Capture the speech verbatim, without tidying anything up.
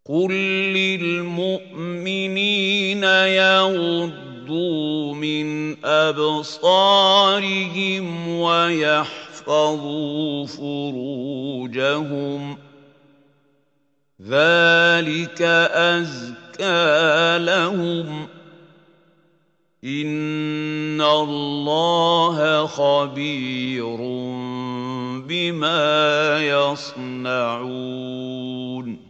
قل للمؤمنين يغضوا من أبصارهم ويحفظوا فروجهم ذلك أزكى لهم إن الله خبير بما يصنعون